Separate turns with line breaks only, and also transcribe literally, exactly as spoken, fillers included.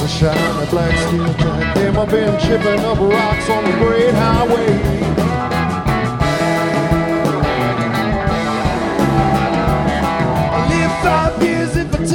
a shiny black steel jack. Him, I've been chipping up rocks on the great highway.